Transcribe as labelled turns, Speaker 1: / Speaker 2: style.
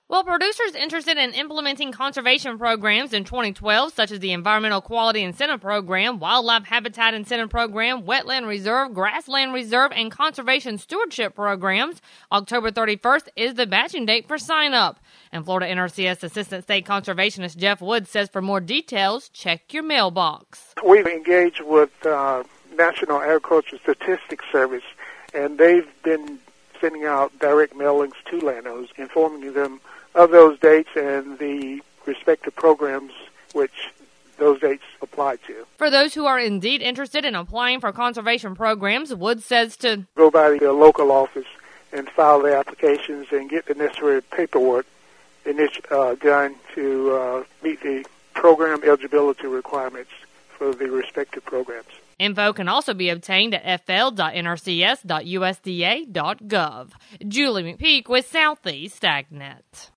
Speaker 1: Well, producers interested in implementing conservation programs in 2012, such as the Environmental Quality Incentive Program, Wildlife Habitat Incentive Program, Wetland Reserve, Grassland Reserve, and Conservation Stewardship Programs, October 31st is the batching date for sign-up. And Florida NRCS Assistant State Conservationist Jeff Woods says for more details, check your mailbox.
Speaker 2: We've engaged with National Agricultural Statistics Service, and they've been sending out direct mailings to landowners, informing them of those dates and the respective programs which those dates apply to.
Speaker 1: For those who are indeed interested in applying for conservation programs, Woods says to
Speaker 2: go by the local office and file their applications and get the necessary paperwork done to meet the program eligibility requirements for the respective programs.
Speaker 1: Info can also be obtained at fl.nrcs.usda.gov. Julie McPeak with Southeast AgNet.